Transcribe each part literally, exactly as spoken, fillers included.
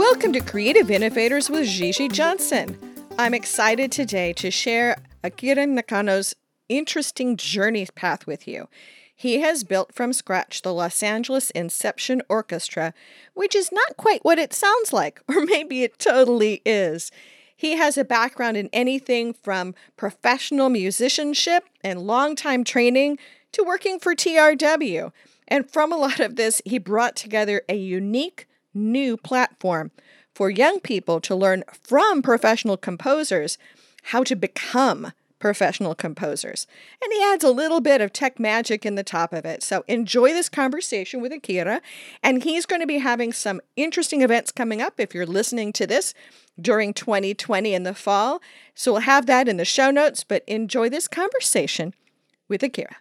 Welcome to Creative Innovators with Gigi Johnson. I'm excited today to share Akira Nakano's interesting journey path with you. He has built from scratch the Los Angeles Inception Orchestra, which is not quite what it sounds like, or maybe it totally is. He has a background in anything from professional musicianship and long-time training to working for T R W. And from a lot of this, he brought together a unique new platform for young people to learn from professional composers how to become professional composers. And he adds a little bit of tech magic in the top of it. So enjoy this conversation with Akira. And he's going to be having some interesting events coming up if you're listening to this during twenty twenty in the fall. So we'll have that in the show notes, but enjoy this conversation with Akira.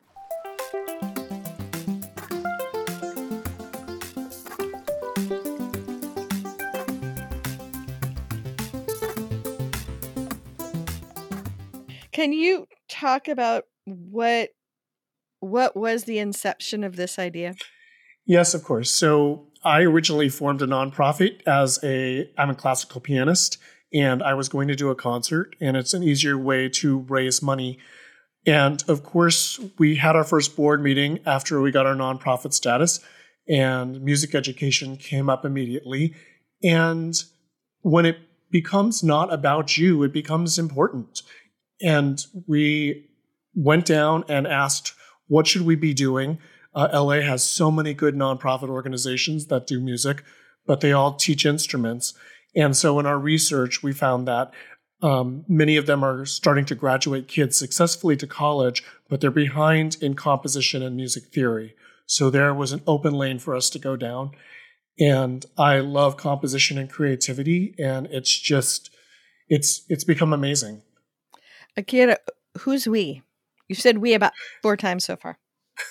Can you talk about what what was the inception of this idea? Yes, of course. So I originally formed a nonprofit as a, I'm a classical pianist, and I was going to do a concert, and it's an easier way to raise money. And of course, we had our first board meeting after we got our nonprofit status, and music education came up immediately. And when it becomes not about you, it becomes important. And we went down and asked, what should we be doing? Uh, L A has so many good nonprofit organizations that do music, but they all teach instruments. And so in our research, we found that um, many of them are starting to graduate kids successfully to college, but they're behind in composition and music theory. So there was an open lane for us to go down. And I love composition and creativity, and it's just, it's it's become amazing. Akira, who's we? You've said we about four times so far.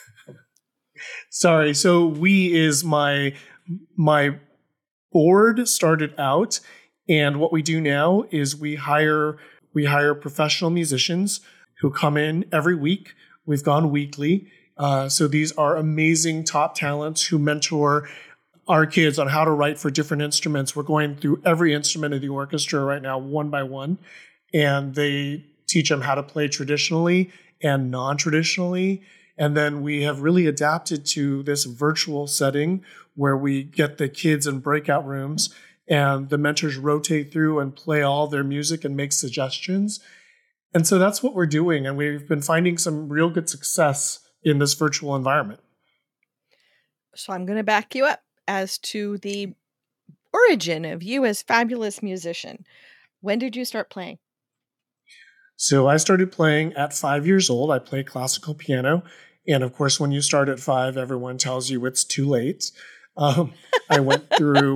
Sorry. So we is my my board started out, and what we do now is we hire we hire professional musicians who come in every week. We've gone weekly. Uh, so these are amazing top talents who mentor our kids on how to write for different instruments. We're going through every instrument of the orchestra right now, one by one, and they teach them how to play traditionally and non-traditionally. And then we have really adapted to this virtual setting where we get the kids in breakout rooms and the mentors rotate through and play all their music and make suggestions. And so that's what we're doing. And we've been finding some real good success in this virtual environment. So I'm going to back you up as to the origin of you as fabulous musician. When did you start playing? So I started playing at five years old. I play classical piano. And of course, when you start at five, everyone tells you it's too late. Um, I went through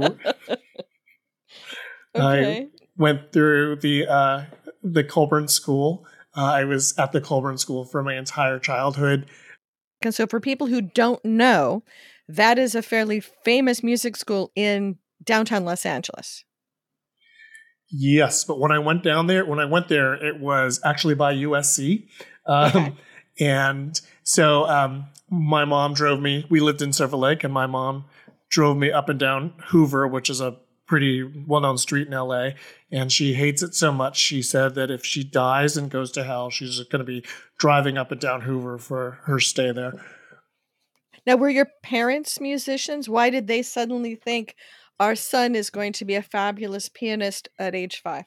okay. I went through the uh, the Colburn School. Uh, I was at the Colburn School for my entire childhood. And so for people who don't know, that is a fairly famous music school in downtown Los Angeles. Yes, but when I went down there, when I went there, it was actually by U S C. Um, okay. And so um, my mom drove me. We lived in Silver Lake, and my mom drove me up and down Hoover, which is a pretty well-known street in L A. And she hates it so much, she said that if she dies and goes to hell, she's going to be driving up and down Hoover for her stay there. Now, were your parents musicians? Why did they suddenly think our son is going to be a fabulous pianist at age five?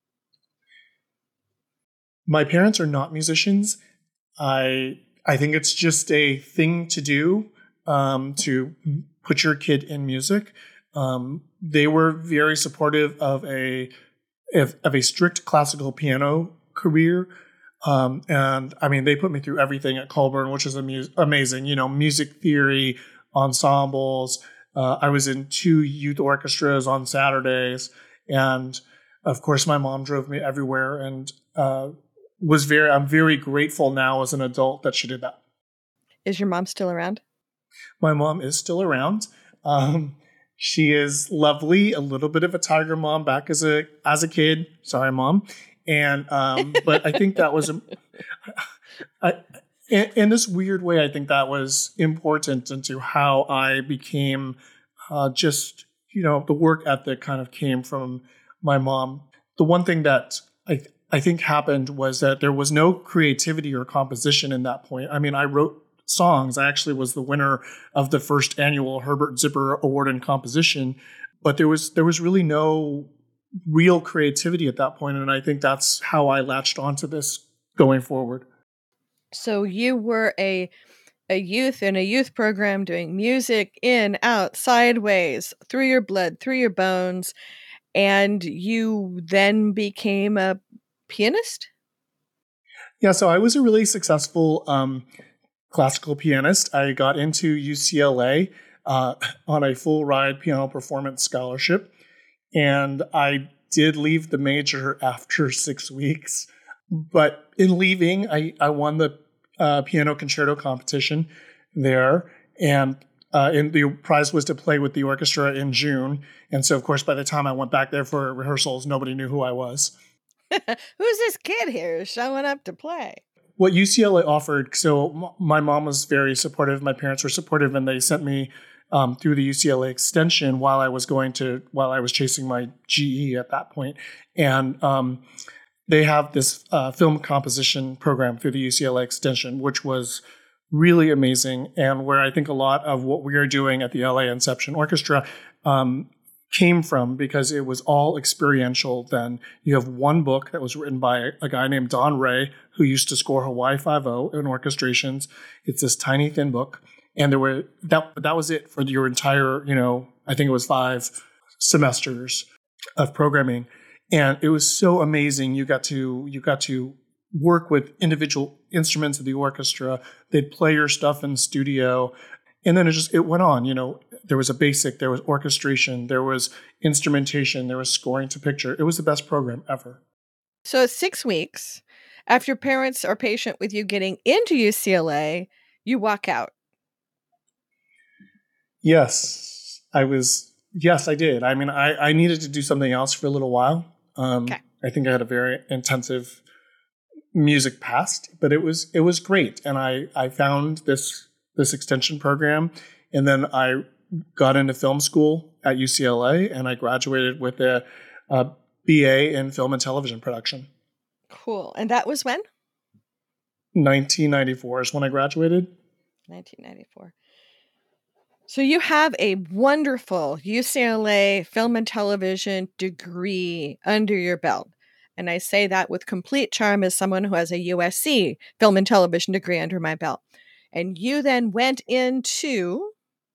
My parents are not musicians. I I think it's just a thing to do um, to put your kid in music. Um, they were very supportive of a of, of a strict classical piano career. Um, and I mean, they put me through everything at Colburn, which is amu- amazing. You know, music theory, ensembles. Uh, I was in two youth orchestras on Saturdays. And of course, my mom drove me everywhere, and uh, was very, I'm very grateful now as an adult that she did that. Is your mom still around? My mom is still around. Um, she is lovely, a little bit of a tiger mom back as a, as a kid. Sorry, Mom. And, um, but I think that was, I, in, in this weird way, I think that was important into how I became uh, just you know, the work ethic kind of came from my mom. The one thing that I I think happened was that there was no creativity or composition in that point. I mean, I wrote songs. I actually was the winner of the first annual Herbert Zipper Award in composition, but there was there was really no real creativity at that point, and I think that's how I latched onto this going forward. So you were a a youth in a youth program doing music in, out, sideways, through your blood, through your bones, and you then became a pianist? Yeah, so I was a really successful um, classical pianist. I got into U C L A uh, on a full ride piano performance scholarship, and I did leave the major after six weeks. But in leaving, I, I won the uh, piano concerto competition there, and uh, and the prize was to play with the orchestra in June. And so, of course, by the time I went back there for rehearsals, nobody knew who I was. Who's this kid here showing up to play? What U C L A offered, so m- my mom was very supportive, my parents were supportive, and they sent me um, through the U C L A extension while I was going to, while I was chasing my G E at that point. And um, they have this uh, film composition program through the U C L A extension, which was really amazing, and where I think a lot of what we are doing at the L A Inception Orchestra um, came from, because it was all experiential then. You have one book that was written by a guy named Don Ray, who used to score Hawaii Five-O in orchestrations. It's this tiny, thin book. And there were that that was it for your entire, you know, I think it was five semesters of programming. And it was so amazing. You got to you got to work with individual instruments of the orchestra. They'd play your stuff in the studio. And then it just, it went on, you know, there was a basic, there was orchestration, there was instrumentation, there was scoring to picture. It was the best program ever. So six weeks after parents are patient with you getting into U C L A, you walk out. Yes, I was, yes, I did. I mean, I, I needed to do something else for a little while. Um, okay. I think I had a very intensive music past, but it was, it was great. And I, I found this this extension program. And then I got into film school at U C L A, and I graduated with a, a B A in film and television production. Cool. And that was when? nineteen ninety-four is when I graduated. nineteen ninety-four. So you have a wonderful U C L A film and television degree under your belt. And I say that with complete charm as someone who has a U S C film and television degree under my belt. And you then went into...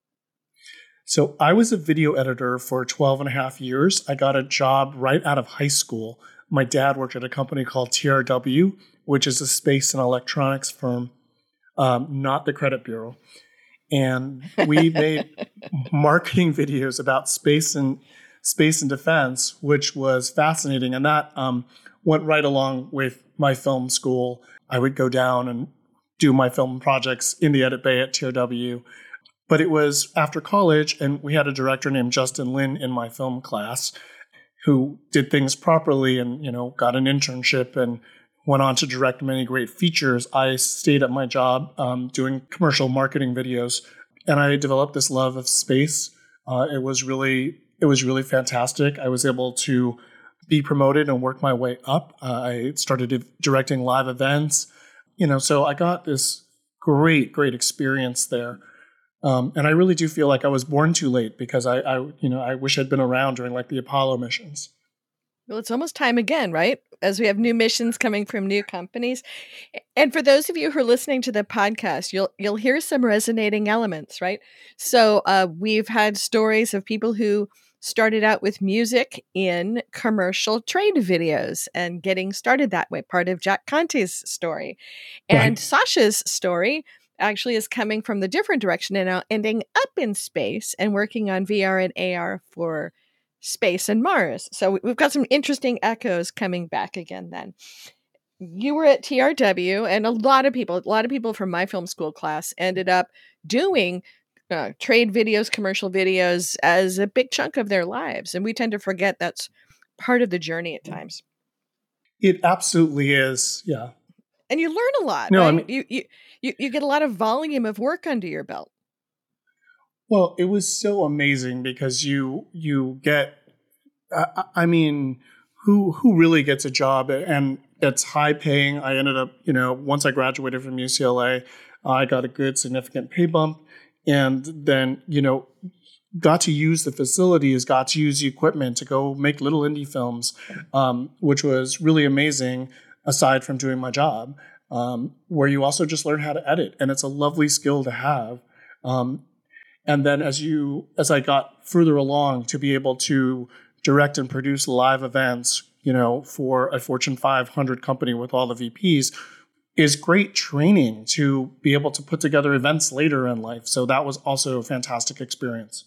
So I was a video editor for twelve and a half years. I got a job right out of high school. My dad worked at a company called T R W, which is a space and electronics firm, um, not the credit bureau. And we made marketing videos about space and space and defense, which was fascinating. And that um, went right along with my film school. I would go down and do my film projects in the edit bay at T R W. But it was after college, and we had a director named Justin Lin in my film class who did things properly and, you know, got an internship and went on to direct many great features. I stayed at my job um, doing commercial marketing videos, and I developed this love of space. Uh, it was really, it was really fantastic. I was able to be promoted and work my way up. Uh, I started directing live events. You know, so I got this great, great experience there. Um, and I really do feel like I was born too late, because I, I, you know, I wish I'd been around during like the Apollo missions. Well, it's almost time again, right? As we have new missions coming from new companies. And for those of you who are listening to the podcast, you'll you'll hear some resonating elements, right? So uh, we've had stories of people who started out with music in commercial trade videos and getting started that way, part of Jack Conte's story. And right. Sasha's story actually is coming from the different direction and now ending up in space and working on V R and A R for space and Mars. So we've got some interesting echoes coming back again then. You were at T R W, and a lot of people, a lot of people from my film school class ended up doing uh, trade videos, commercial videos as a big chunk of their lives. And we tend to forget that's part of the journey at times. It absolutely is. Yeah. And you learn a lot. No, right? I mean, you, you, you, you get a lot of volume of work under your belt. Well, it was so amazing because you you get, I, I mean, who who really gets a job and it's high paying? I ended up, you know, once I graduated from U C L A, I got a good significant pay bump, and then you know got to use the facilities, got to use the equipment to go make little indie films, um, which was really amazing. Aside from doing my job, um, where you also just learn how to edit, and it's a lovely skill to have. Um, And then as you, as I got further along to be able to direct and produce live events, you know, for a Fortune five hundred company with all the V Ps is great training to be able to put together events later in life. So that was also a fantastic experience.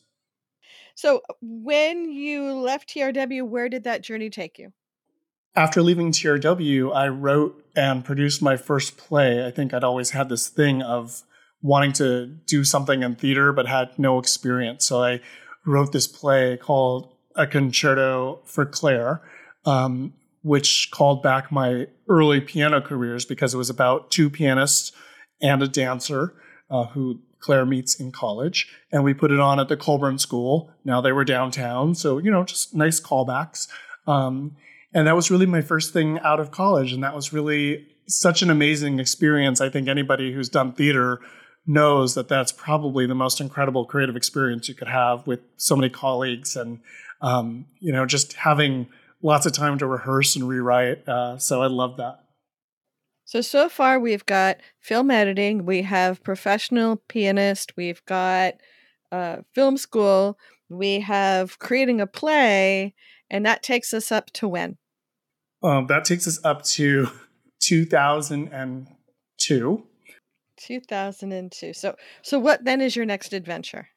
So when you left T R W, where did that journey take you? After leaving T R W, I wrote and produced my first play. I think I'd always had this thing of wanting to do something in theater, but had no experience. So I wrote this play called A Concerto for Claire, um, which called back my early piano careers because it was about two pianists and a dancer uh, who Claire meets in college. And we put it on at the Colburn School. Now they were downtown. So, you know, just nice callbacks. Um, and that was really my first thing out of college. And that was really such an amazing experience. I think anybody who's done theater knows that that's probably the most incredible creative experience you could have with so many colleagues and, um, you know, just having lots of time to rehearse and rewrite. Uh, so I love that. So, so far we've got film editing, we have professional pianist, we've got uh, film school, we have creating a play, and that takes us up to when? Um, that takes us up to two thousand two. two thousand two. So, so what then is your next adventure?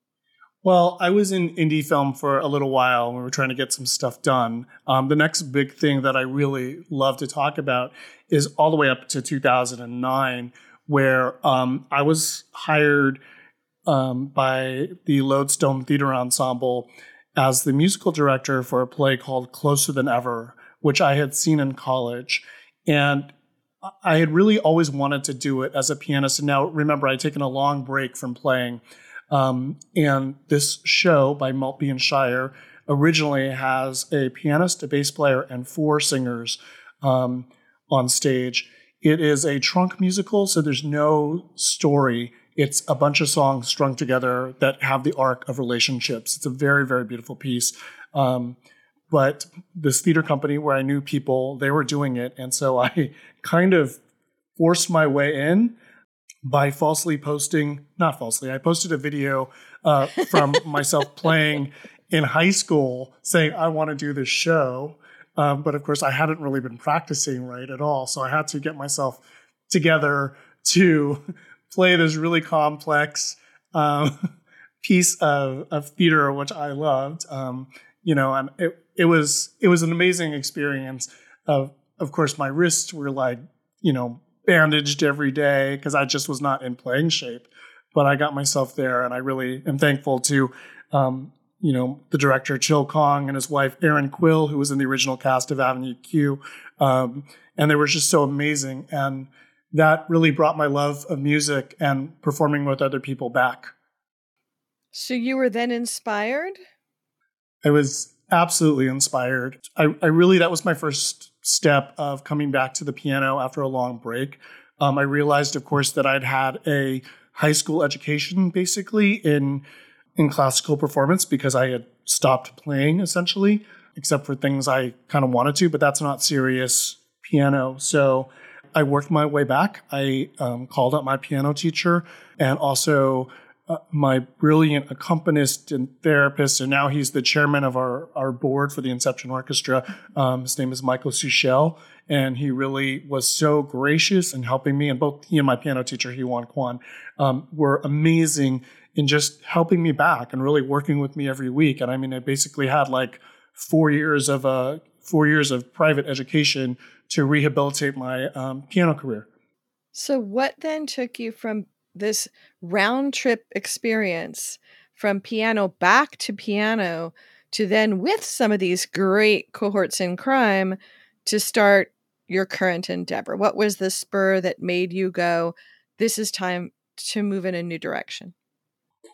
Well, I was in indie film for a little while. We were trying to get some stuff done. Um, the next big thing that I really love to talk about is all the way up to two thousand nine, where um, I was hired um, by the Lodestone Theater Ensemble as the musical director for a play called Closer Than Ever, which I had seen in college. And I had really always wanted to do it as a pianist. And now, remember, I'd taken a long break from playing. Um, and this show by Maltby and Shire originally has a pianist, a bass player, and four singers um, on stage. It is a trunk musical, so there's no story. It's a bunch of songs strung together that have the arc of relationships. It's a very, very beautiful piece. Um, but this theater company where I knew people, they were doing it. And so I kind of forced my way in by falsely posting, not falsely, I posted a video uh, from myself playing in high school saying, I want to do this show. Um, but of course, I hadn't really been practicing right at all. So I had to get myself together to play this really complex um, piece of, of theater, which I loved. Um, you know, and it, it was it was an amazing experience. Of of course, my wrists were like, you know, bandaged every day because I just was not in playing shape. But I got myself there, and I really am thankful to, um, you know, the director Chill Kong and his wife Erin Quill, who was in the original cast of Avenue Q, um, and they were just so amazing. And that really brought my love of music and performing with other people back. So you were then inspired? I was absolutely inspired. I, I really, that was my first step of coming back to the piano after a long break. Um, I realized, of course, that I'd had a high school education basically in in classical performance because I had stopped playing essentially, except for things I kind of wanted to, but that's not serious piano. So I worked my way back. I um, called up my piano teacher and also uh, my brilliant accompanist and therapist, and now he's the chairman of our, our board for the Inception Orchestra. Um, his name is Michael Suchel, and he really was so gracious in helping me. And both he and my piano teacher, Hewan Kwan, um, were amazing in just helping me back and really working with me every week. And I mean, I basically had like four years of uh, four years of private education to rehabilitate my um, piano career. So what then took you from this round trip experience from piano back to piano to then with some of these great cohorts in crime to start your current endeavor? What was the spur that made you go, this is time to move in a new direction?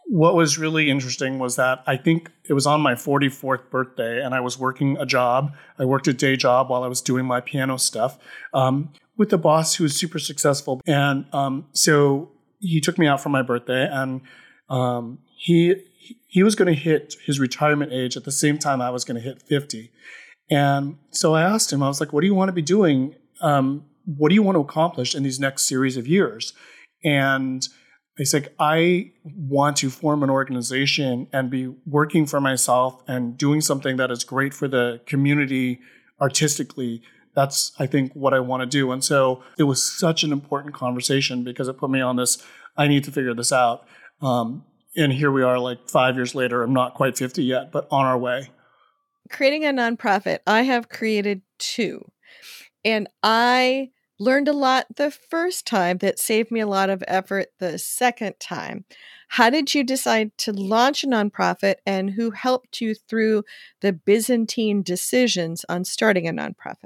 What was really interesting was that I think it was on my forty-fourth birthday, and I was working a job. I worked a day job while I was doing my piano stuff um, with a boss who was super successful. And um, so he took me out for my birthday, and um, he he was going to hit his retirement age at the same time I was going to hit fifty. And so I asked him, I was like, what do you want to be doing? Um, what do you want to accomplish in these next series of years? And he's like, I want to form an organization and be working for myself and doing something that is great for the community artistically. That's, I think, what I want to do. And so it was such an important conversation because it put me on this, I need to figure this out. Um, and here we are like five years later. I'm not quite fifty yet, but on our way. Creating a nonprofit, I have created two. And I learned a lot the first time that saved me a lot of effort the second time. How did you decide to launch a nonprofit, and who helped you through the Byzantine decisions on starting a nonprofit?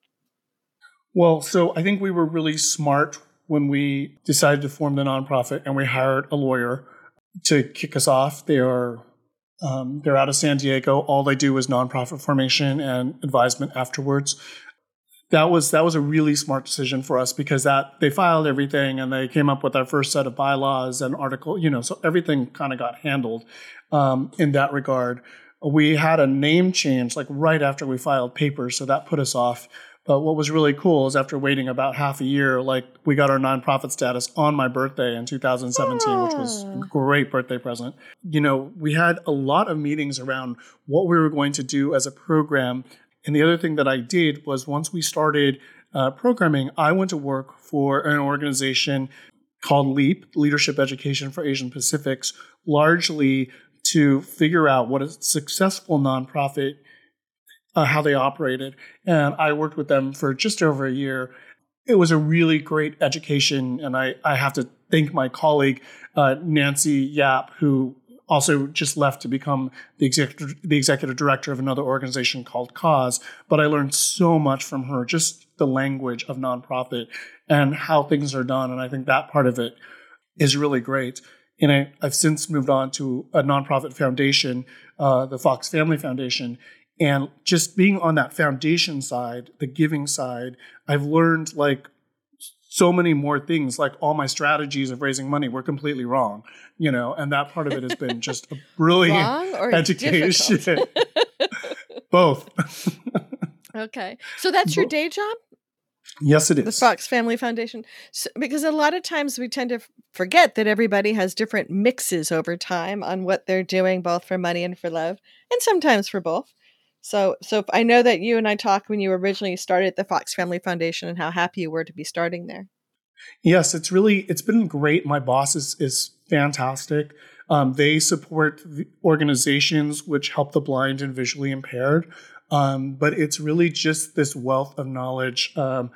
Well, so I think we were really smart when we decided to form the nonprofit, and we hired a lawyer to kick us off. They are um, they're out of San Diego. All they do is nonprofit formation and advisement afterwards. That was that was a really smart decision for us because that they filed everything and they came up with our first set of bylaws and article, you know, so everything kind of got handled um, in that regard. We had a name change like right after we filed papers, so that put us off. But what was really cool is after waiting about half a year, like we got our nonprofit status on my birthday in two thousand seventeen, ah. which was a great birthday present. You know, we had a lot of meetings around what we were going to do as a program. And the other thing that I did was once we started uh, programming, I went to work for an organization called LEAP, Leadership Education for Asian Pacifics, largely to figure out what a successful nonprofit, uh, how they operated. And I worked with them for just over a year. It was a really great education. And I, I have to thank my colleague, uh, Nancy Yap, who also just left to become the executive, the executive director of another organization called Cause. But I learned so much from her, just the language of nonprofit and how things are done. And I think that part of it is really great. And I, I've since moved on to a nonprofit foundation, uh, the Fox Family Foundation. And just being on that foundation side, the giving side, I've learned like so many more things, like all my strategies of raising money were completely wrong, you know, and that part of it has been just a brilliant wrong or education. Both. Okay. So that's your day job? Yes, it is. The Fox Family Foundation. So, because a lot of times we tend to f- forget that everybody has different mixes over time on what they're doing, both for money and for love, and sometimes for both. So, so I know that you and I talked when you originally started the Fox Family Foundation and how happy you were to be starting there. Yes, it's really, it's been great. My boss is, is fantastic. Um, they support the organizations which help the blind and visually impaired. Um, but it's really just this wealth of knowledge um,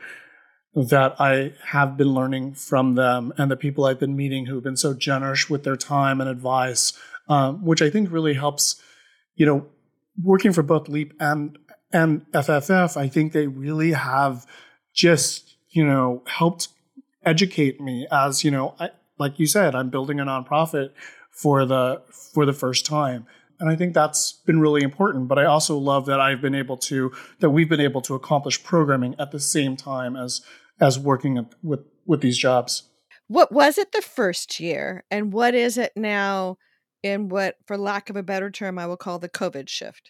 that I have been learning from them and the people I've been meeting who've been so generous with their time and advice, um, which I think really helps, you know, working for both LEAP and and F F F, I think they really have just, you know, helped educate me as, you know, I, like you said, I'm building a nonprofit for the for the first time. And I think that's been really important. But I also love that I've been able to, that we've been able to accomplish programming at the same time as as working with, with these jobs. What was it the first year? And what is it now in what, for lack of a better term, I will call the COVID shift?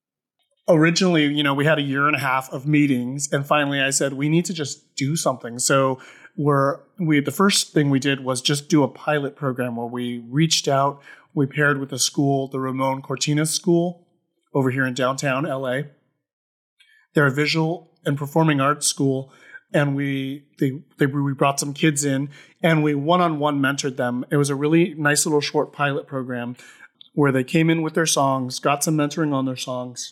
Originally, you know, we had a year and a half of meetings, and finally I said, we need to just do something. So we're, we, the first thing we did was just do a pilot program where we reached out, we paired with a school, the Ramon Cortinas School over here in downtown L A. They're a visual and performing arts school. And we they, they we brought some kids in and we one-on-one mentored them. It was a really nice little short pilot program where they came in with their songs, got some mentoring on their songs,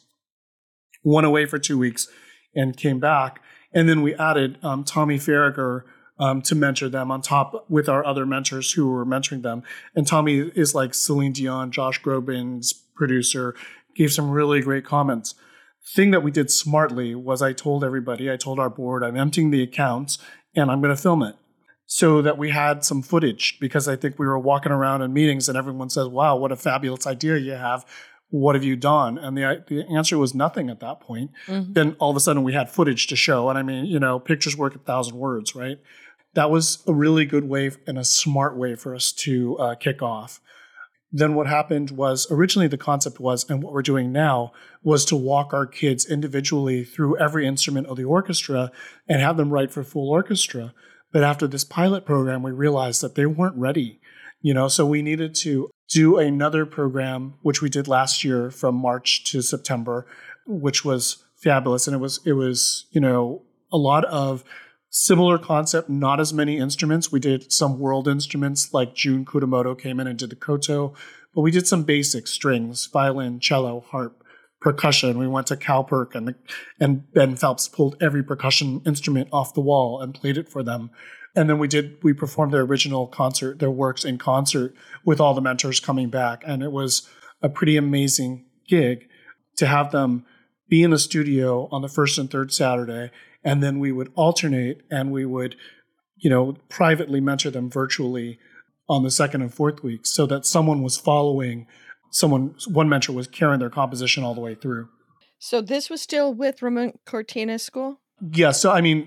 went away for two weeks and came back. And then we added um, Tommy Farragher um, to mentor them on top with our other mentors who were mentoring them. And Tommy is like Celine Dion, Josh Groban's producer, gave some really great comments. Thing that we did smartly was I told everybody, I told our board, I'm emptying the accounts and I'm going to film it. so that we had some footage, because I think we were walking around in meetings and everyone says, wow, what a fabulous idea you have. What have you done? And the the answer was nothing at that point. Mm-hmm. Then all of a sudden we had footage to show. And I mean, you know, pictures work a thousand words, right? That was a really good way and a smart way for us to uh, kick off. Then what happened was, originally the concept was, and what we're doing now, was to walk our kids individually through every instrument of the orchestra and have them write for full orchestra. But after this pilot program, we realized that they weren't ready, you know, so we needed to do another program, which we did last year from March to September, which was fabulous. And it was, it was, you know, a lot of similar concept, not as many instruments. We did some world instruments, like Jun Kuramoto came in and did the koto, but we did some basic strings, violin, cello, harp, percussion. We went to Cowperk, and the, and Ben Phelps pulled every percussion instrument off the wall and played it for them. And then we did, we performed their original concert, their works in concert with all the mentors coming back. And it was a pretty amazing gig to have them be in the studio on the first and third Saturday. And then we would alternate, and we would, you know, privately mentor them virtually on the second and fourth week, so that someone was following, someone, one mentor was carrying their composition all the way through. So this was still with Ramon Cortines School? Yeah. So, I mean,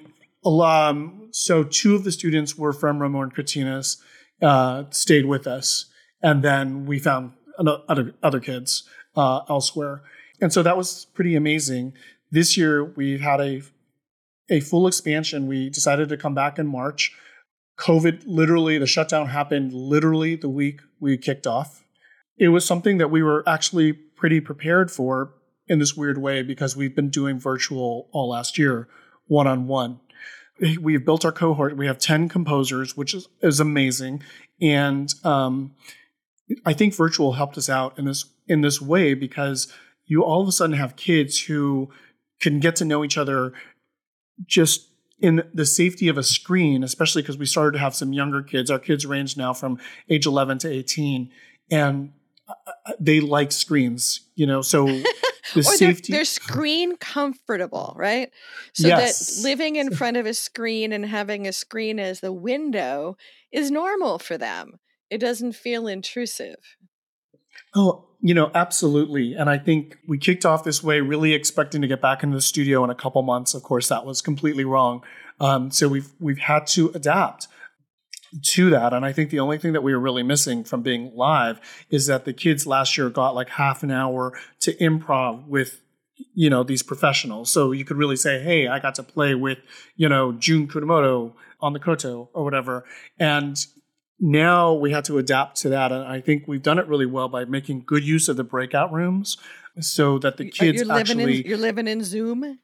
um, so two of the students were from Ramon Cortines, uh, stayed with us. And then we found other, other kids uh, elsewhere. And so that was pretty amazing. This year, we had a a full expansion. We decided to come back in March. COVID, literally, the shutdown happened literally the week we kicked off. It was something that we were actually pretty prepared for in this weird way, because we've been doing virtual all last year, one-on-one. We've built our cohort. We have ten composers, which is, is amazing. And um, I think virtual helped us out in this in this way, because you all of a sudden have kids who can get to know each other just in the safety of a screen, especially because we started to have some younger kids. Our kids range now from age eleven to eighteen, and they like screens, you know, so the or safety. They're, they're screen comfortable, right? So yes. that living in front of a screen and having a screen as the window is normal for them. It doesn't feel intrusive. Oh, you know, absolutely. And I think we kicked off this way, really expecting to get back into the studio in a couple months. Of course, that was completely wrong. Um, so we've we've had to adapt to that. And I think the only thing that we were really missing from being live is that the kids last year got like half an hour to improv with, you know, these professionals. So you could really say, hey, I got to play with, you know, Jun Kuramoto on the koto or whatever. And now we had to adapt to that. And I think we've done it really well by making good use of the breakout rooms, so that the kids you're living actually... In, you're living in Zoom?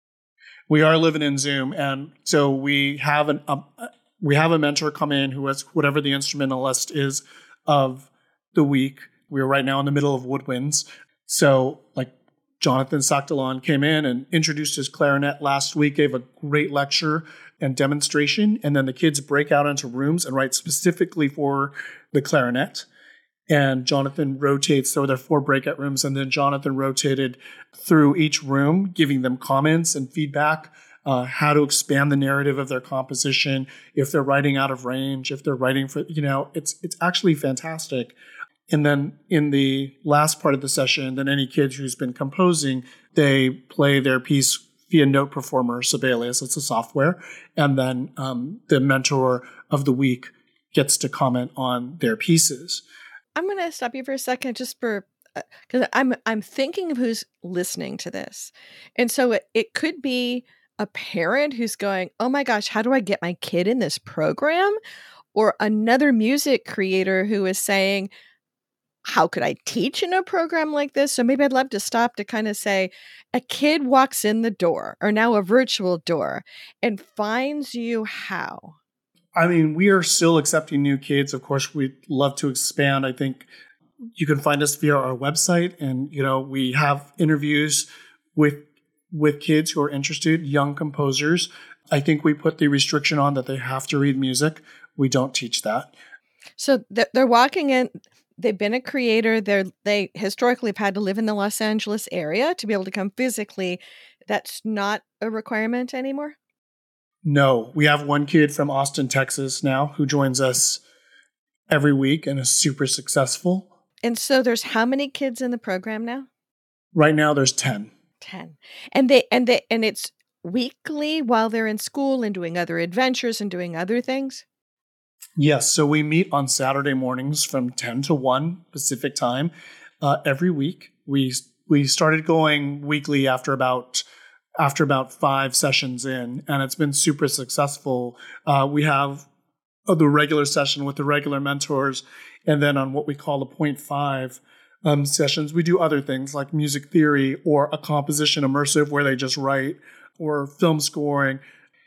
We are living in Zoom. And so we have an um, we have a mentor come in who has whatever the instrumentalist is of the week. We're right now in the middle of woodwinds. So like Jonathan Sakdalan came in and introduced his clarinet last week, gave a great lecture and demonstration, and then the kids break out into rooms and write specifically for the clarinet. And Jonathan rotates, so there are four breakout rooms, and then Jonathan rotated through each room, giving them comments and feedback, uh, how to expand the narrative of their composition, if they're writing out of range, if they're writing for, you know, it's it's actually fantastic. And then in the last part of the session, then any kid who's been composing, they play their piece via Note Performer, Sibelius, it's a software. And then um, the mentor of the week gets to comment on their pieces. I'm going to stop you for a second, just for, because uh, I'm I'm thinking of who's listening to this. And so it, it could be a parent who's going, oh my gosh, how do I get my kid in this program? Or another music creator who is saying, how could I teach in a program like this? So maybe I'd love to stop to kind of say, a kid walks in the door, or now a virtual door, and finds you how? I mean, we are still accepting new kids. Of course, we'd love to expand. I think you can find us via our website, and, you know, we have interviews with with kids who are interested, young composers. I think we put the restriction on that they have to read music. We don't teach that. So they're walking in. They've been a creator. They're, they historically have had to live in the Los Angeles area to be able to come physically. That's not a requirement anymore? No, we have one kid from Austin, Texas now who joins us every week and is super successful. And so there's how many kids in the program now? Right now there's ten. ten. And they and they and it's weekly while they're in school and doing other adventures and doing other things? Yes, so we meet on Saturday mornings from ten to one Pacific time uh, every week. We we started going weekly after about after about five sessions in, and it's been super successful. Uh, we have uh, the regular session with the regular mentors, and then on what we call the point five um, sessions, we do other things like music theory or a composition immersive where they just write, or film scoring.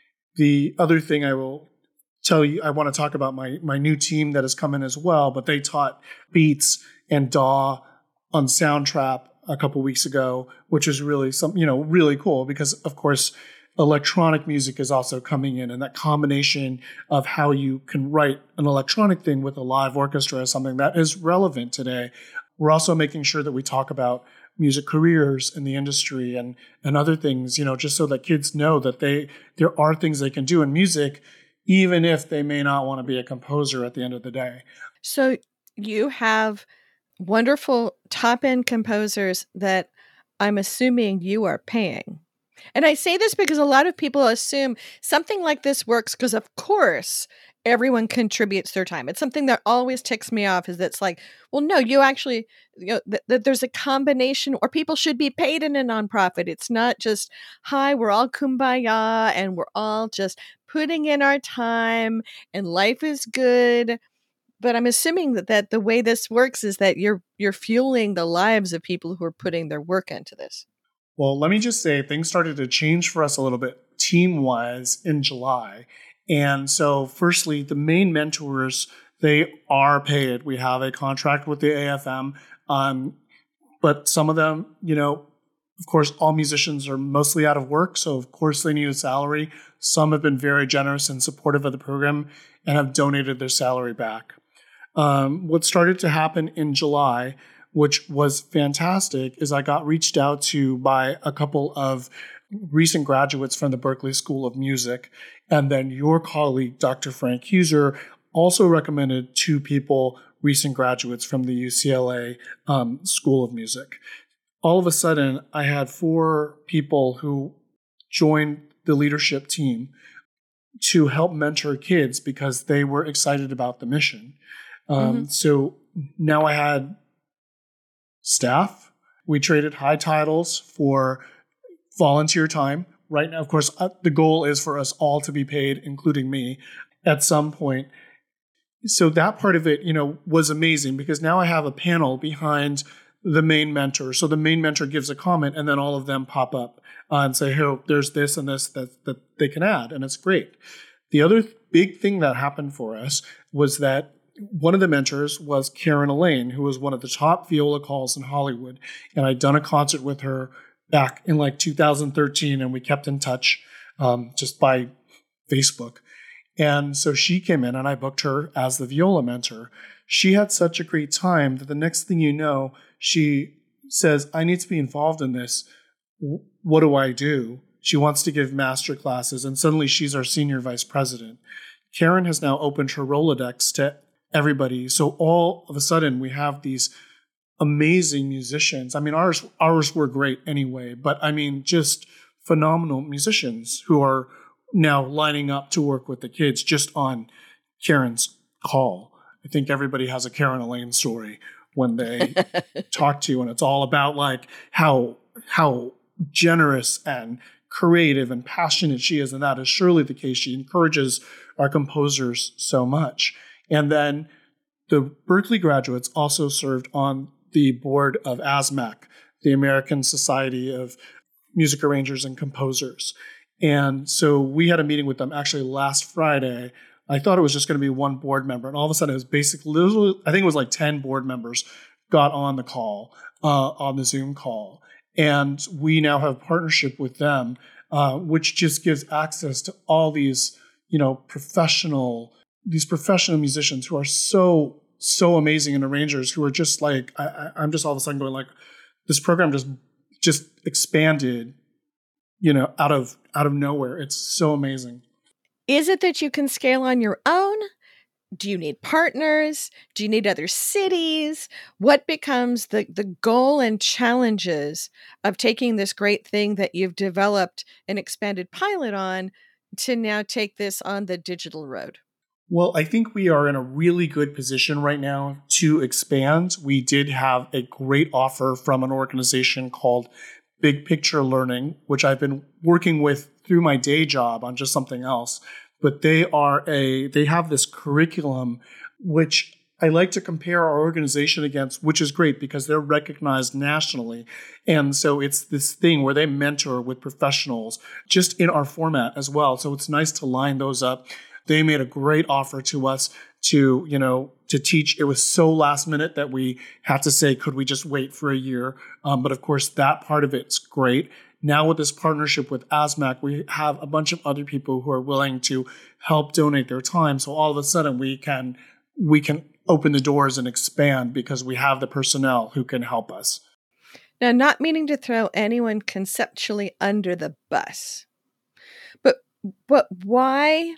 The other thing I will tell you, I want to talk about my my new team that has come in as well, but they taught beats and D A W on Soundtrap a couple weeks ago, which is really some, you know, really cool because of course electronic music is also coming in, and that combination of how you can write an electronic thing with a live orchestra is something that is relevant today. We're also making sure that we talk about music careers in the industry and and other things, you know, just so that kids know that they there are things they can do in music, even if they may not want to be a composer at the end of the day. So you have wonderful top-end composers that I'm assuming you are paying. And I say this because a lot of people assume something like this works because, of course, everyone contributes their time. It's something that always ticks me off is that it's like, well, no, you actually, you know, that th- there's a combination, or people should be paid in a nonprofit. It's not just, hi, we're all kumbaya and we're all just putting in our time and life is good. But I'm assuming that, that the way this works is that you're you're fueling the lives of people who are putting their work into this. Well, let me just say things started to change for us a little bit team-wise in July. And so firstly, the main mentors, they are paid. We have a contract with the A F M. Um, but some of them, you know, of course, all musicians are mostly out of work. So of course they need a salary. Some have been very generous and supportive of the program and have donated their salary back. Um, what started to happen in July, which was fantastic, is I got reached out to by a couple of recent graduates from the Berklee School of Music. And then your colleague, Doctor Frank Huser, also recommended two people, recent graduates from the U C L A um, School of Music. All of a sudden, I had four people who joined the leadership team to help mentor kids because they were excited about the mission. Um, mm-hmm. So now I had staff. We traded high titles for volunteer time. Right now, of course, uh, the goal is for us all to be paid, including me, at some point. So that part of it, you know, was amazing because now I have a panel behind the main mentor. So the main mentor gives a comment and then all of them pop up uh, and say, hey, there's this and this that, that they can add. And it's great. The other big thing that happened for us was that one of the mentors was Karen Elaine, who was one of the top viola calls in Hollywood. And I'd done a concert with her back in like two thousand thirteen, and we kept in touch um, just by Facebook. And so she came in and I booked her as the viola mentor. She had such a great time that the next thing you know, she says, I need to be involved in this. What do I do? She wants to give master classes, and suddenly she's our senior vice president. Karen has now opened her Rolodex to everybody. So all of a sudden we have these amazing musicians. I mean, ours ours were great anyway, but I mean, just phenomenal musicians who are now lining up to work with the kids just on Karen's call. I think everybody has a Karen Elaine story when they talk to you, and it's all about like how how generous and creative and passionate she is, and that is surely the case. She encourages our composers so much. And then the Berklee graduates also served on the board of ASMAC, the American Society of Music Arrangers and Composers. And so we had a meeting with them actually last Friday. I thought it was just going to be one board member. And all of a sudden it was basically, I think it was like ten board members got on the call, uh, on the Zoom call. And we now have a partnership with them, uh, which just gives access to all these, you know, professional, these professional musicians who are so, so amazing, and arrangers who are just like, I, I'm just all of a sudden going like, this program just, just expanded, you know, out of, out of nowhere. It's so amazing. Is it that you can scale on your own? Do you need partners? Do you need other cities? What becomes the, the goal and challenges of taking this great thing that you've developed an expanded pilot on to now take this on the digital road? Well, I think we are in a really good position right now to expand. We did have a great offer from an organization called Big Picture Learning, which I've been working with through my day job on just something else. But they are a, they have this curriculum, which I like to compare our organization against, which is great because they're recognized nationally. And so it's this thing where they mentor with professionals just in our format as well. So it's nice to line those up. They made a great offer to us to, you know, to teach. It was so last minute that we had to say, could we just wait for a year? Um, but of course, that part of it's great. Now with this partnership with ASMAC, we have a bunch of other people who are willing to help donate their time. So all of a sudden we can we can open the doors and expand because we have the personnel who can help us. Now, not meaning to throw anyone conceptually under the bus, but but why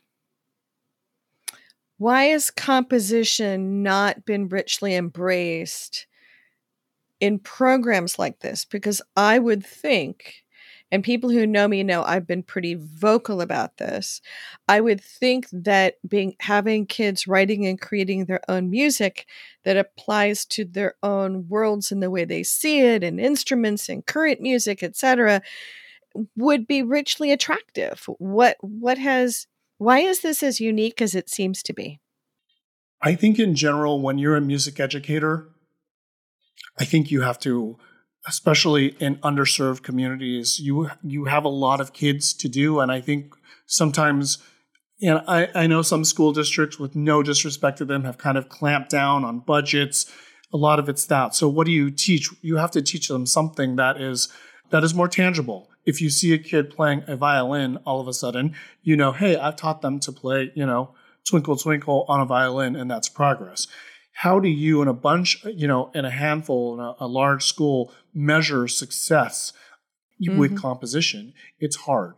why has composition not been richly embraced in programs like this? Because I would think, and people who know me know I've been pretty vocal about this, I would think that being having kids writing and creating their own music that applies to their own worlds and the way they see it, and instruments and current music, et cetera, would be richly attractive. What what has why is this as unique as it seems to be? I think in general, when you're a music educator, I think you have to, especially in underserved communities, you you have a lot of kids to do. And I think sometimes, you know, I, I know some school districts, with no disrespect to them, have kind of clamped down on budgets. A lot of it's that. So what do you teach? You have to teach them something that is that is more tangible. If you see a kid playing a violin, all of a sudden, you know, hey, I've taught them to play, you know, Twinkle, Twinkle on a violin, and that's progress. How do you, in a bunch, you know, in a handful, in a, a large school, measure success mm-hmm. with composition? It's hard.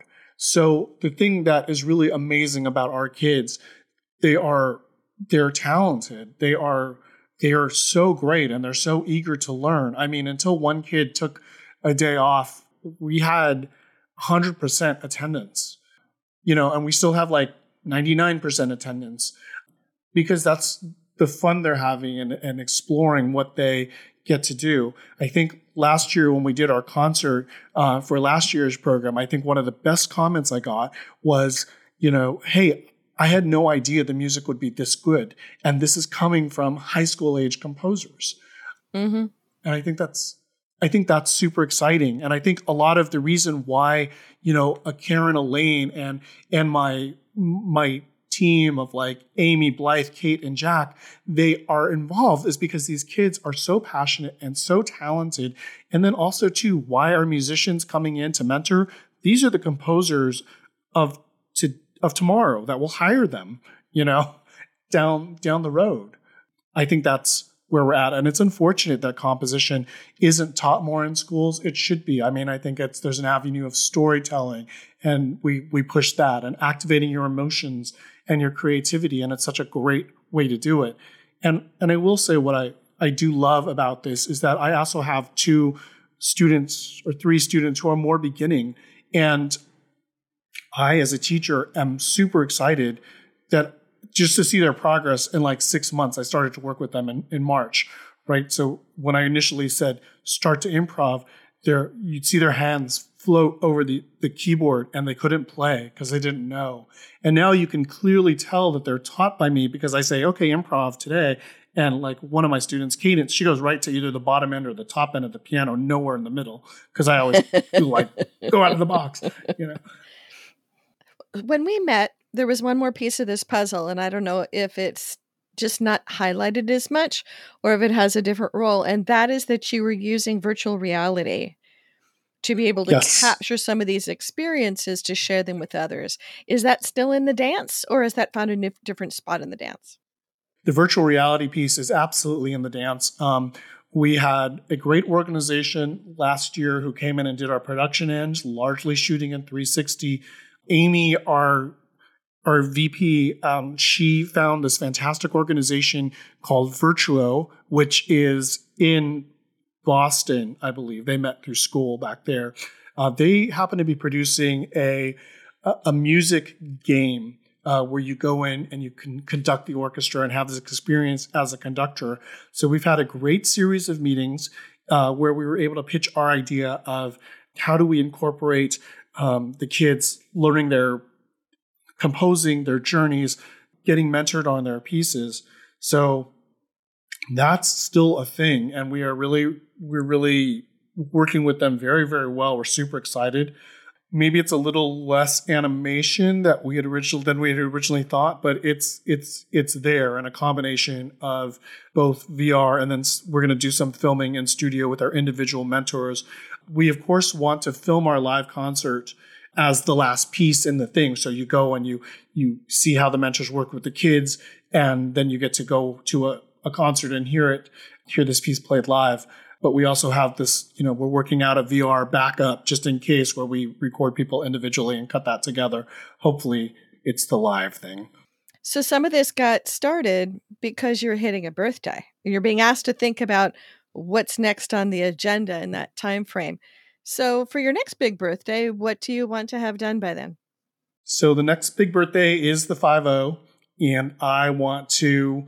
So the thing that is really amazing about our kids, they are, they're talented. They are, they are so great, and they're so eager to learn. I mean, until one kid took a day off, we had one hundred percent attendance, you know, and we still have like ninety-nine percent attendance because that's the fun they're having and, and exploring what they get to do. I think last year when we did our concert uh, for last year's program, I think one of the best comments I got was, you know, hey, I had no idea the music would be this good. And this is coming from high school age composers. Mm-hmm. And I think that's, I think that's super exciting. And I think a lot of the reason why, you know, a Karen Elaine and, and my, my team of like Amy, Blythe, Kate, and Jack, they are involved is because these kids are so passionate and so talented. And then also too, why are musicians coming in to mentor? These are the composers of to, of tomorrow that will hire them, you know, down, down the road. I think that's where we're at. And it's unfortunate that composition isn't taught more in schools. It should be. I mean, I think it's, there's an avenue of storytelling, and we, we push that, and activating your emotions and your creativity. And it's such a great way to do it. And, and I will say what I, I do love about this is that I also have two students or three students who are more beginning. And I, as a teacher, am super excited that just to see their progress in like six months. I started to work with them in, in March, right? So when I initially said start to improv, there you'd see their hands float over the, the keyboard and they couldn't play because they didn't know. And now you can clearly tell that they're taught by me because I say, okay, improv today. And like one of my students, Cadence, she goes right to either the bottom end or the top end of the piano, nowhere in the middle. Because I always do like go out of the box, you know. When we met, there was one more piece of this puzzle, and I don't know if it's just not highlighted as much or if it has a different role, and that is that you were using virtual reality to be able to yes. capture some of these experiences to share them with others. Is that still in the dance, or has that found a n- different spot in the dance? The virtual reality piece is absolutely in the dance. Um, we had a great organization last year who came in and did our production end, largely shooting in three sixty. Amy, our our V P, um, she found this fantastic organization called Virtuo, which is in Boston, I believe. They met through school back there. Uh, they happen to be producing a a music game uh, where you go in and you can conduct the orchestra and have this experience as a conductor. So we've had a great series of meetings uh, where we were able to pitch our idea of how do we incorporate um, the kids learning their composing, their journeys, getting mentored on their pieces. So that's still a thing, and we are really we're really working with them very, very well. We're super excited. Maybe it's a little less animation that we had originally than we had originally thought, but it's it's it's there, and a combination of both V R and then we're going to do some filming in studio with our individual mentors. We of course want to film our live concert as the last piece in the thing. So you go and you you see how the mentors work with the kids, and then you get to go to a, a concert and hear it, hear this piece played live. But we also have this, you know, we're working out a V R backup just in case where we record people individually and cut that together. Hopefully it's the live thing. So some of this got started because you're hitting a birthday. You're being asked to think about what's next on the agenda in that time frame. So for your next big birthday, what do you want to have done by then? So the next big birthday is the five oh, and I want to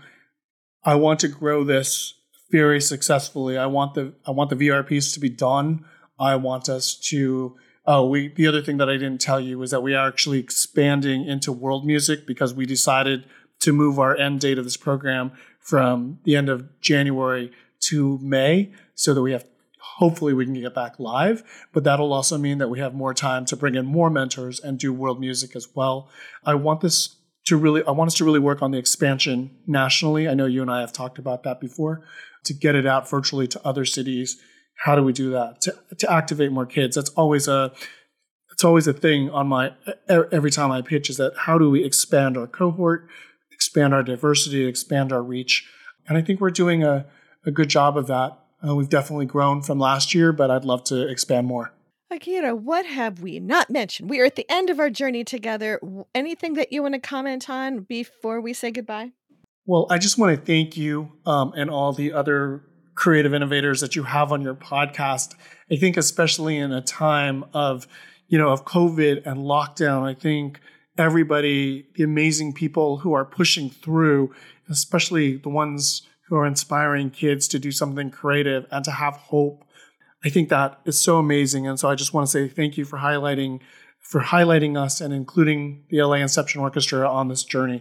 I want to grow this very successfully. I want the I want the V R piece to be done. I want us to oh we the other thing that I didn't tell you is that we are actually expanding into world music because we decided to move our end date of this program from the end of January to May so that we have hopefully we can get back live, but that'll also mean that we have more time to bring in more mentors and do world music as well. I want this to really I want us to really work on the expansion nationally. I know you and I have talked about that before. To get it out virtually to other cities. How do we do that? To to activate more kids. That's always a it's always a thing on my every time I pitch is that how do we expand our cohort, expand our diversity, expand our reach? And I think we're doing a, a good job of that. Uh, we've definitely grown from last year, but I'd love to expand more. Akira, what have we not mentioned? We are at the end of our journey together. Anything that you want to comment on before we say goodbye? Well, I just want to thank you um, and all the other creative innovators that you have on your podcast. I think especially in a time of, you know, of COVID and lockdown, I think everybody, the amazing people who are pushing through, especially the ones who are inspiring kids to do something creative and to have hope, I think that is so amazing. And so I just want to say thank you for highlighting, for highlighting us and including the L A Inception Orchestra on this journey.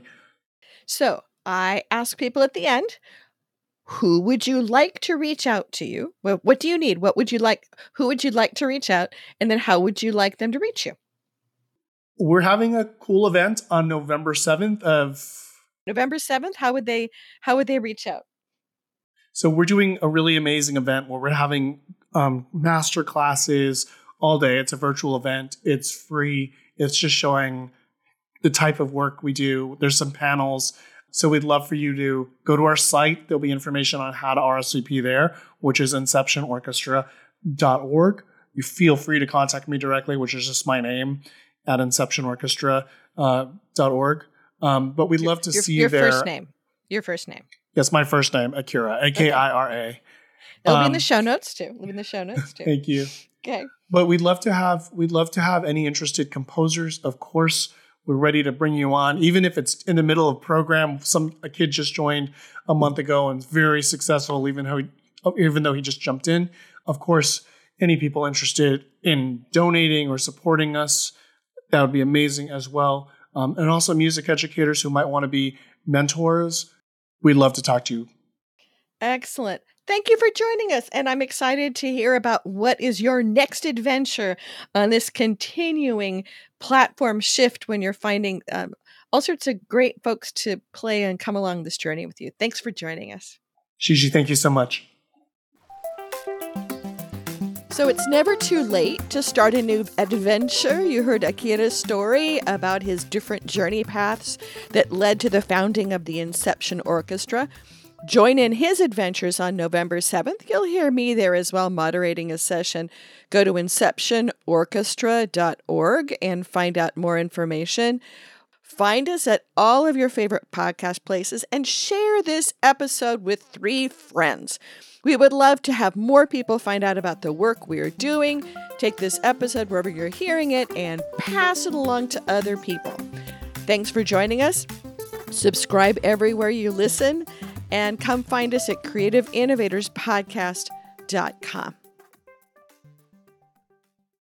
So I ask people at the end, who would you like to reach out to you? Well, what do you need? What would you like? Who would you like to reach out? And then how would you like them to reach you? We're having a cool event on November seventh of November seventh. How would they, how would they reach out? So we're doing a really amazing event where we're having um, master classes all day. It's a virtual event. It's free. It's just showing the type of work we do. There's some panels. So we'd love for you to go to our site. There'll be information on how to R S V P there, which is inception orchestra dot org. You feel free to contact me directly, which is just my name, at inception orchestra dot org. Um, but we'd love to your, see your there. Your first name. Your first name. Yes, my first name, Akira, A K I R A. It'll um, be in the show notes too. It'll be in the show notes too. Thank you. Okay. But we'd love to have we'd love to have any interested composers. Of course, we're ready to bring you on, even if it's in the middle of program. Some a kid just joined a month ago and very successful, even though he, even though he just jumped in. Of course, any people interested in donating or supporting us, that would be amazing as well. Um, and also music educators who might want to be mentors. We'd love to talk to you. Excellent. Thank you for joining us. And I'm excited to hear about what is your next adventure on this continuing platform shift when you're finding um, all sorts of great folks to play and come along this journey with you. Thanks for joining us. Gigi, thank you so much. So it's never too late to start a new adventure. You heard Akira's story about his different journey paths that led to the founding of the Inception Orchestra. Join in his adventures on November seventh. You'll hear me there as well, moderating a session. Go to inception orchestra dot org and find out more information. Find us at all of your favorite podcast places and share this episode with three friends. We would love to have more people find out about the work we are doing. Take this episode wherever you're hearing it and pass it along to other people. Thanks for joining us. Subscribe everywhere you listen and come find us at creative innovators podcast dot com.